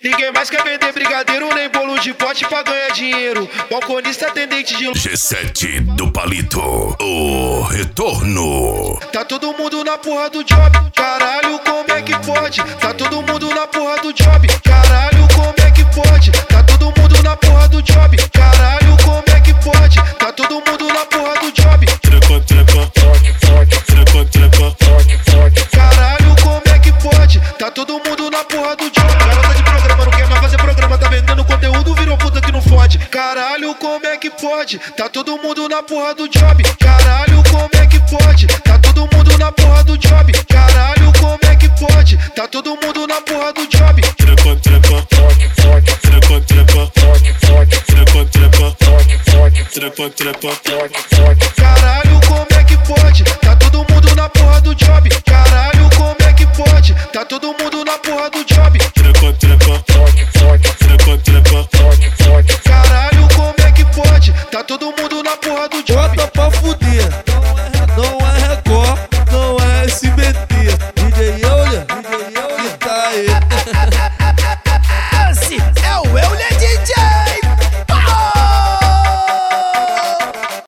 Ninguém mais quer vender brigadeiro, nem bolo de pote pra ganhar dinheiro. Balconista, atendente de G7 do Palito, o retorno. Tá todo mundo na porra do job, caralho, como é que pode? Tá todo mundo na porra do job, caralho, como é que pode? Tá todo mundo na porra do job, caralho, como é que pode? Tá todo mundo na porra do job. Caralho, como é que pode? Tá todo mundo na porra do job. Garota de programa não quer mais fazer programa, tá vendendo conteúdo, virou puta que não fode. Caralho, como é que pode? Tá todo mundo na porra do job. Caralho, como é que pode? Tá todo mundo na porra do job. Caralho, como é que pode? Tá todo mundo na porra do job. Caralho, como é que pode? Tá todo mundo na porra do job. Caralho, como é que pode? Tá todo mundo na porra do job. Caralho, como é que pode? Tá todo mundo